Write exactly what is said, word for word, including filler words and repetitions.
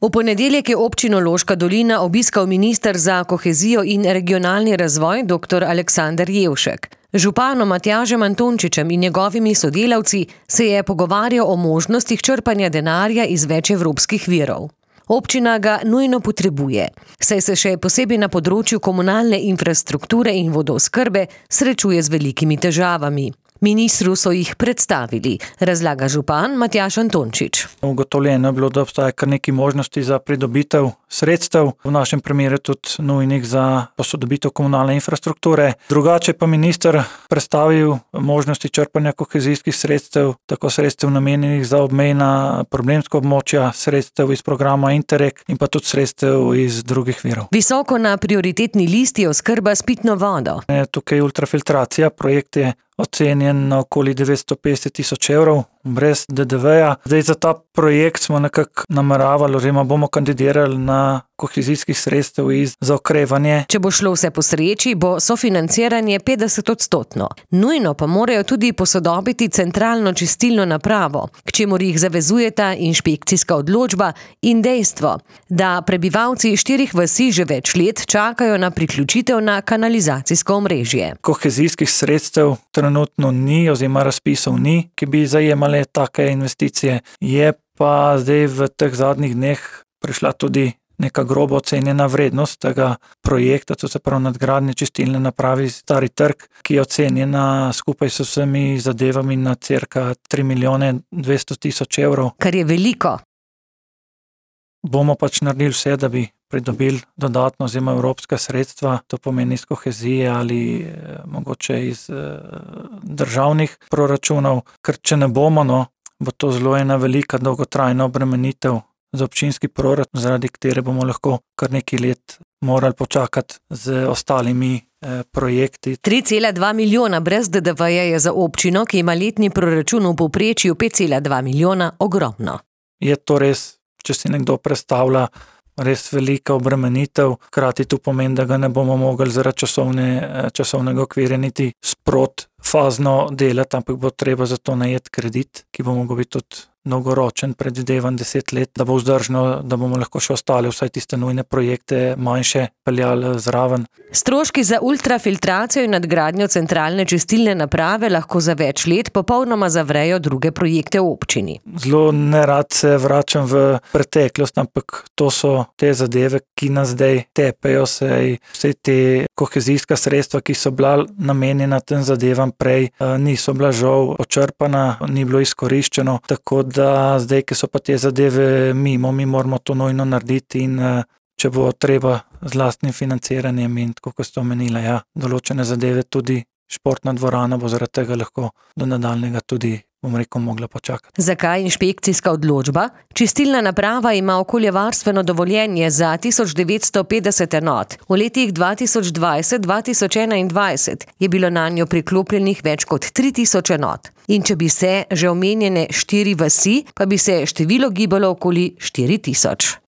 V ponedeljek je občino Loška dolina obiskal minister za kohezijo in regionalni razvoj dr. Aleksander Jevšek. Z županom Matjažem Antončičem in njegovimi sodelavci se je pogovarjal o možnostih črpanja denarja iz več evropskih virov. Občina ga nujno potrebuje, saj se še posebej na področju komunalne infrastrukture in vodooskrbe srečuje z velikimi težavami. Ministru so jih predstavili, razlaga župan Matjaž Antončič. Ugotovljeno je bilo, da obstaja kar nekaj možnosti za pridobitev sredstev, v našem primeru tudi nujnih za posodobitev komunalne infrastrukture. Drugače pa minister predstavil možnosti črpanja kohezijskih sredstev, tako sredstev namenjenih za obmejna problemska območja, sredstev iz programa Interreg in pa tudi sredstev iz drugih virov. Visoko na prioritetni listi je oskrba s pitno vodo. Tukaj je ultrafiltracija, projekt je ocenjen na okoli devetsto petdeset tisoč evrov, brez de de veja. Zdaj za ta projekt smo nekako nameravali, oziroma bomo kandidirali na kohezijskih sredstev iz za okrevanje. Če bo šlo vse po sreči, bo sofinanciranje petdeset odstotno. Nujno pa morajo tudi posodobiti centralno čistilno napravo, k čemur jih zavezujeta inšpekcijska odločba in dejstvo, da prebivalci štirih vasi že več let čakajo na priključitev na kanalizacijsko omrežje. Kohezijskih sredstev trenutno ni, oziroma razpisov ni, ki bi zajemale take investicije. Je pa zdaj v teh zadnjih dneh prišla tudi neka grobo ocenjena vrednost tega projekta, to se pravi nadgradnje čistilne naprave Stari trg, ki je ocenjena skupaj s vsemi zadevami na cirka tri milijone dvesto tisoč evrov. Kar je veliko. Bomo pač naredili vse, da bi pridobili dodatno oziroma evropska sredstva, to pomeni iz kohezije ali eh, mogoče iz eh, državnih proračunov, ker če ne bomo, no, bo to zelo ena velika dolgotrajna obremenitev za občinski proračun, zaradi katere bomo lahko kar nekaj let morali počakati z ostalimi eh, projekti. tri cela dva milijona brez de de veja je za občino, ki ima letni proračun v povprečju pet cela dva milijona, ogromno. Je to res, če si nekdo predstavlja, res velika obremenitev, hkrati to pomeni, da ga ne bomo mogli zaradi časovne, časovnega okvirja niti sprot fazno delati, ampak bo treba za to najeti kredit, ki bo mogel biti tudi dolgoročen, predvidevan deset let, da bo vzdržno, da bomo lahko še ostali vsaj tiste nujne projekte manjše peljali zraven. Stroški za ultrafiltracijo in nadgradnjo centralne čistilne naprave lahko za več let popolnoma zavrejo druge projekte v občini. Zelo nerad se vračam v preteklost, ampak to so te zadeve, ki nas zdaj tepejo, sej vse te kohezijska sredstva, ki so bila namenjena tem zadevam prej, niso bila žal počrpana, ni bilo izkoriščeno, tako da zdaj, ki so pa te zadeve mimo, mi moramo to nujno narediti in če bo treba z lastnim financiranjem in tako, kot ste omenila, ja, določene zadeve, tudi športna dvorana bo zaradi tega lahko do nadaljnjega tudi, bom rekel, mogla počakati. Zakaj inšpekcijska odločba? Čistilna naprava ima okoljevarstveno dovoljenje za tisoč devetsto petdeset enot. V letih dva tisoč dvajset do dva tisoč enaindvajset je bilo nanjo priklopljenih več kot tri tisoč enot. In če bi se že omenjene štiri vasi, pa bi se število gibalo okoli štiri tisoč.